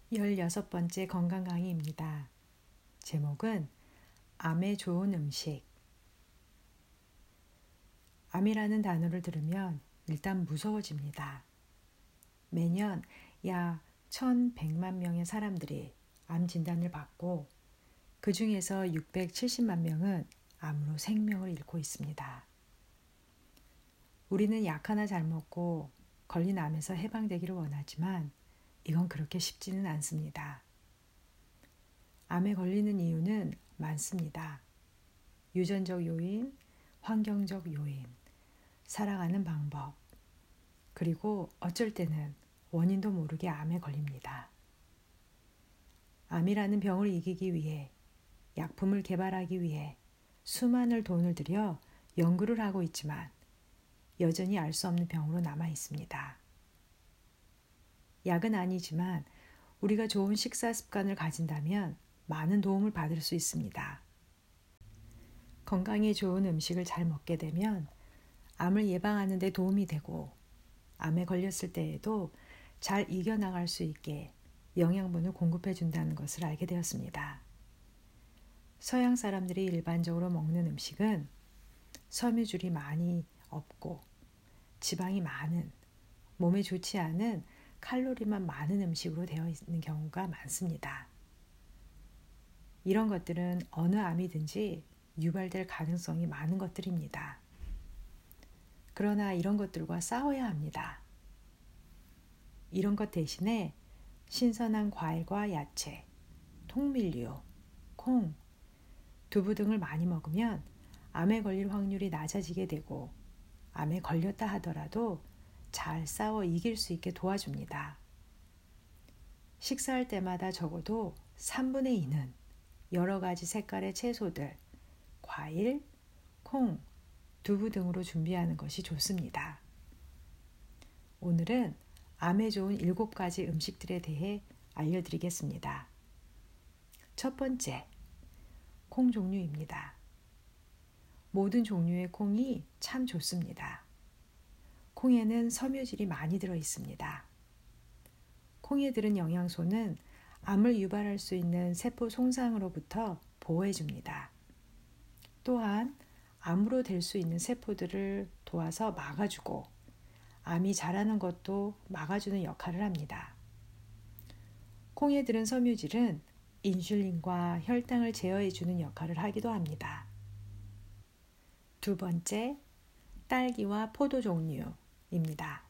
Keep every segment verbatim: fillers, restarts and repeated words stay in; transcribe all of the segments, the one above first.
열여섯 번째 건강 강의입니다. 제목은 암에 좋은 음식. 암이라는 단어를 들으면 일단 무서워집니다. 매년 약 천백만 명의 사람들이 암 진단을 받고 그 중에서 육백칠십만 명은 암으로 생명을 잃고 있습니다. 우리는 약 하나 잘 먹고 걸린 암에서 해방되기를 원하지만 이건 그렇게 쉽지는 않습니다. 암에 걸리는 이유는 많습니다. 유전적 요인, 환경적 요인, 살아가는 방법, 그리고 어쩔 때는 원인도 모르게 암에 걸립니다. 암이라는 병을 이기기 위해, 약품을 개발하기 위해 수많은 돈을 들여 연구를 하고 있지만 여전히 알 수 없는 병으로 남아 있습니다. 약은 아니지만 우리가 좋은 식사 습관을 가진다면 많은 도움을 받을 수 있습니다. 건강에 좋은 음식을 잘 먹게 되면 암을 예방하는 데 도움이 되고 암에 걸렸을 때에도 잘 이겨나갈 수 있게 영양분을 공급해 준다는 것을 알게 되었습니다. 서양 사람들이 일반적으로 먹는 음식은 섬유질이 많이 없고 지방이 많은, 몸에 좋지 않은 칼로리만 많은 음식으로 되어 있는 경우가 많습니다. 이런 것들은 어느 암이든지 유발될 가능성이 많은 것들입니다. 그러나 이런 것들과 싸워야 합니다. 이런 것 대신에 신선한 과일과 야채, 통밀류, 콩, 두부 등을 많이 먹으면 암에 걸릴 확률이 낮아지게 되고 암에 걸렸다 하더라도 잘 싸워 이길 수 있게 도와줍니다. 식사할 때마다 적어도 삼분의 이는 여러 가지 색깔의 채소들, 과일, 콩, 두부 등으로 준비하는 것이 좋습니다. 오늘은 암에 좋은 일곱 가지 음식들에 대해 알려드리겠습니다. 첫 번째, 콩 종류입니다. 모든 종류의 콩이 참 좋습니다. 콩에는 섬유질이 많이 들어 있습니다. 콩에 들은 영양소는 암을 유발할 수 있는 세포 손상으로부터 보호해 줍니다. 또한 암으로 될 수 있는 세포들을 도와서 막아주고 암이 자라는 것도 막아주는 역할을 합니다. 콩에 들은 섬유질은 인슐린과 혈당을 제어해 주는 역할을 하기도 합니다. 두 번째, 딸기와 포도 종류입니다.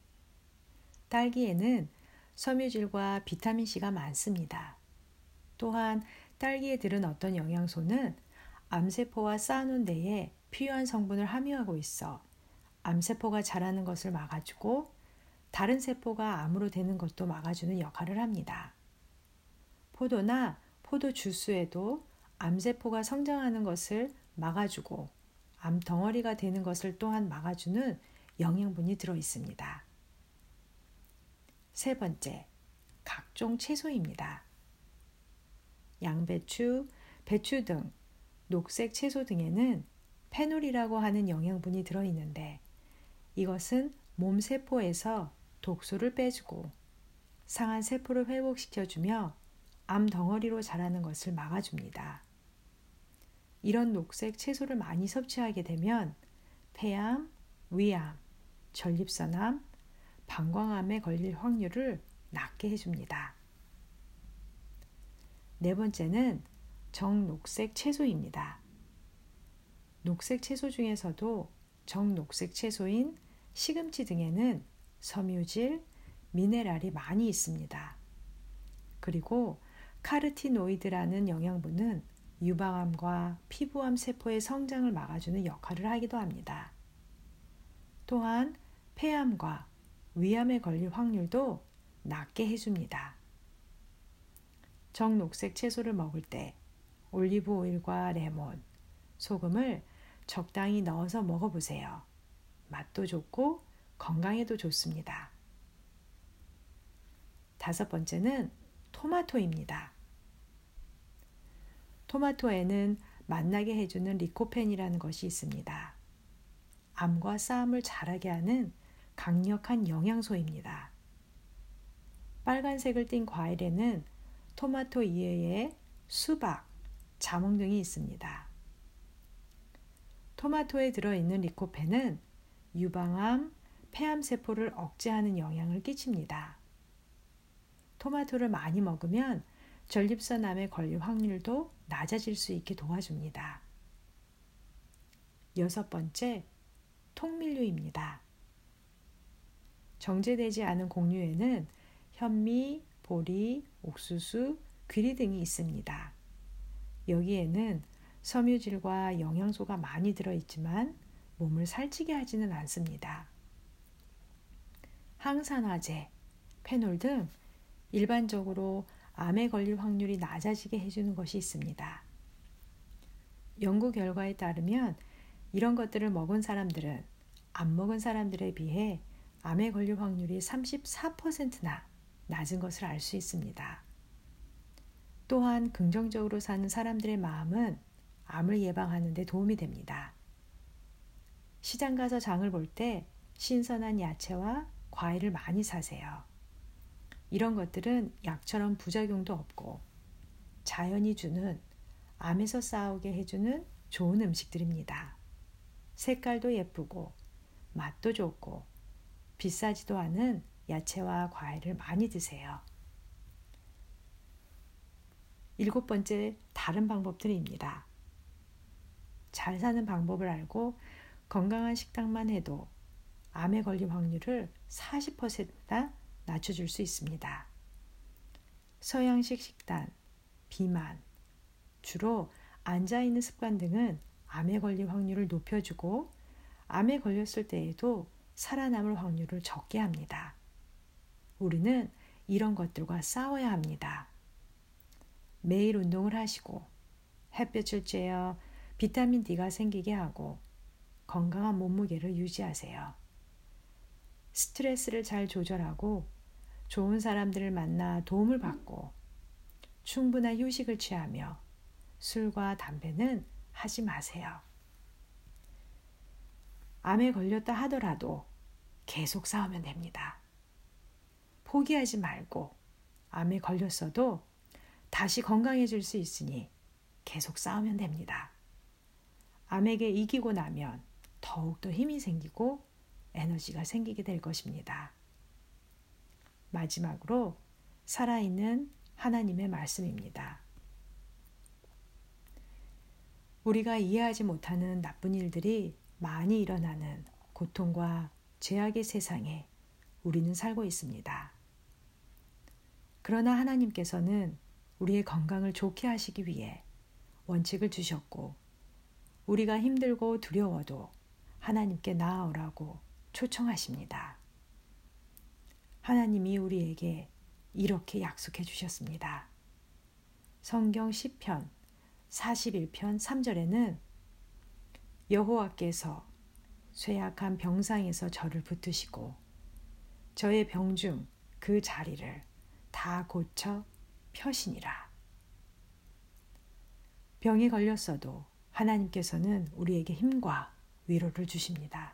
딸기에는 섬유질과 비타민C가 많습니다. 또한 딸기에 들은 어떤 영양소는 암세포와 싸우는 데에 필요한 성분을 함유하고 있어 암세포가 자라는 것을 막아주고 다른 세포가 암으로 되는 것도 막아주는 역할을 합니다. 포도나 포도 주스에도 암세포가 성장하는 것을 막아주고 암 덩어리가 되는 것을 또한 막아주는 영양분이 들어 있습니다. 세 번째, 각종 채소입니다. 양배추, 배추 등 녹색 채소 등에는 페놀이라고 하는 영양분이 들어 있는데 이것은 몸 세포에서 독소를 빼주고 상한 세포를 회복시켜주며 암 덩어리로 자라는 것을 막아줍니다. 이런 녹색 채소를 많이 섭취하게 되면 폐암, 위암, 전립선암, 방광암에 걸릴 확률을 낮게 해줍니다. 네 번째는 정녹색 채소입니다. 녹색 채소 중에서도 정녹색 채소인 시금치 등에는 섬유질, 미네랄이 많이 있습니다. 그리고 카르티노이드라는 영양분은 유방암과 피부암 세포의 성장을 막아주는 역할을 하기도 합니다. 또한 폐암과 위암에 걸릴 확률도 낮게 해줍니다. 정녹색 채소를 먹을 때 올리브 오일과 레몬, 소금을 적당히 넣어서 먹어보세요. 맛도 좋고 건강에도 좋습니다. 다섯 번째는 토마토입니다. 토마토에는 맛나게 해주는 리코펜이라는 것이 있습니다. 암과 싸움을 잘하게 하는 강력한 영양소입니다. 빨간색을 띤 과일에는 토마토 이외에 수박, 자몽 등이 있습니다. 토마토에 들어있는 리코펜은 유방암, 폐암세포를 억제하는 영향을 끼칩니다. 토마토를 많이 먹으면 전립선암에 걸릴 확률도 낮아질 수 있게 도와줍니다. 여섯 번째, 통밀류입니다. 정제되지 않은 곡류에는 현미, 보리, 옥수수, 귀리 등이 있습니다. 여기에는 섬유질과 영양소가 많이 들어있지만 몸을 살찌게 하지는 않습니다. 항산화제, 페놀 등 일반적으로 암에 걸릴 확률이 낮아지게 해주는 것이 있습니다. 연구 결과에 따르면 이런 것들을 먹은 사람들은 안 먹은 사람들에 비해 암에 걸릴 확률이 삼십사 퍼센트나 낮은 것을 알 수 있습니다. 또한 긍정적으로 사는 사람들의 마음은 암을 예방하는 데 도움이 됩니다. 시장 가서 장을 볼 때 신선한 야채와 과일을 많이 사세요. 이런 것들은 약처럼 부작용도 없고 자연이 주는 암에서 싸우게 해주는 좋은 음식들입니다. 색깔도 예쁘고 맛도 좋고 비싸지도 않은 야채와 과일을 많이 드세요. 일곱 번째, 다른 방법들입니다. 잘 사는 방법을 알고 건강한 식단만 해도 암에 걸릴 확률을 사십 퍼센트나 낮춰줄 수 있습니다. 서양식 식단, 비만, 주로 앉아있는 습관 등은 암에 걸릴 확률을 높여주고 암에 걸렸을 때에도 살아남을 확률을 적게 합니다. 우리는 이런 것들과 싸워야 합니다. 매일 운동을 하시고 햇볕을 쬐어 비타민 D가 생기게 하고 건강한 몸무게를 유지하세요. 스트레스를 잘 조절하고 좋은 사람들을 만나 도움을 받고 충분한 휴식을 취하며 술과 담배는 하지 마세요. 암에 걸렸다 하더라도 계속 싸우면 됩니다. 포기하지 말고 암에 걸렸어도 다시 건강해질 수 있으니 계속 싸우면 됩니다. 암에게 이기고 나면 더욱더 힘이 생기고 에너지가 생기게 될 것입니다. 마지막으로 살아있는 하나님의 말씀입니다. 우리가 이해하지 못하는 나쁜 일들이 많이 일어나는 고통과 죄악의 세상에 우리는 살고 있습니다. 그러나 하나님께서는 우리의 건강을 좋게 하시기 위해 원칙을 주셨고 우리가 힘들고 두려워도 하나님께 나아오라고 초청하십니다. 하나님이 우리에게 이렇게 약속해 주셨습니다. 성경 시편 사십일 편 삼 절에는 여호와께서 쇠약한 병상에서 저를 붙드시고 저의 병중 그 자리를 다 고쳐 펴시니라. 병에 걸렸어도 하나님께서는 우리에게 힘과 위로를 주십니다.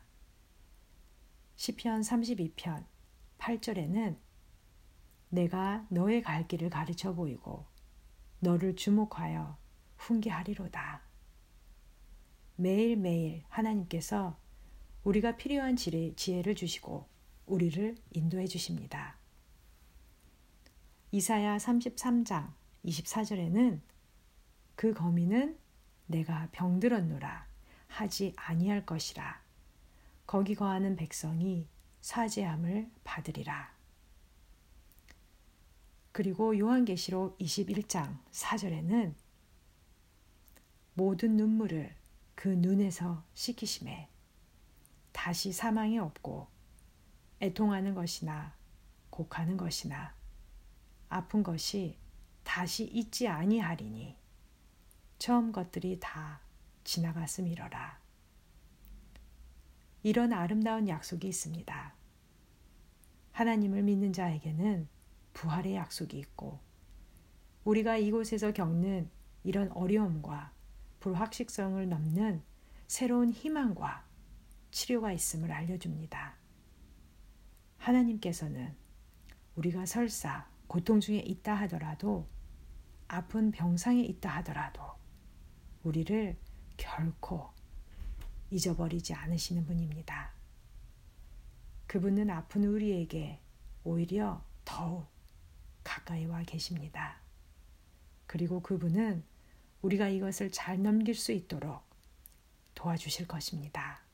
시편 삼십이 편 팔 절에는 내가 너의 갈 길을 가르쳐 보이고 너를 주목하여 훈계하리로다. 매일매일 하나님께서 우리가 필요한 지혜를 주시고 우리를 인도해 주십니다. 이사야 삼십삼 장 이십사 절에는 그 거미는 내가 병들었노라 하지 아니할 것이라. 거기 거하는 백성이 사죄함을 받으리라. 그리고 요한계시록 이십일 장 사 절에는 모든 눈물을 그 눈에서 씻기심에 다시 사망이 없고 애통하는 것이나 곡하는 것이나 아픈 것이 다시 있지 아니하리니 처음 것들이 다 지나갔음이러라. 이런 아름다운 약속이 있습니다. 하나님을 믿는 자에게는 부활의 약속이 있고 우리가 이곳에서 겪는 이런 어려움과 불확실성을 넘는 새로운 희망과 치료가 있음을 알려줍니다. 하나님께서는 우리가 설사 고통 중에 있다 하더라도, 아픈 병상에 있다 하더라도 우리를 결코 잊어버리지 않으시는 분입니다. 그분은 아픈 우리에게 오히려 더욱 가까이 와 계십니다. 그리고 그분은 우리가 이것을 잘 넘길 수 있도록 도와주실 것입니다.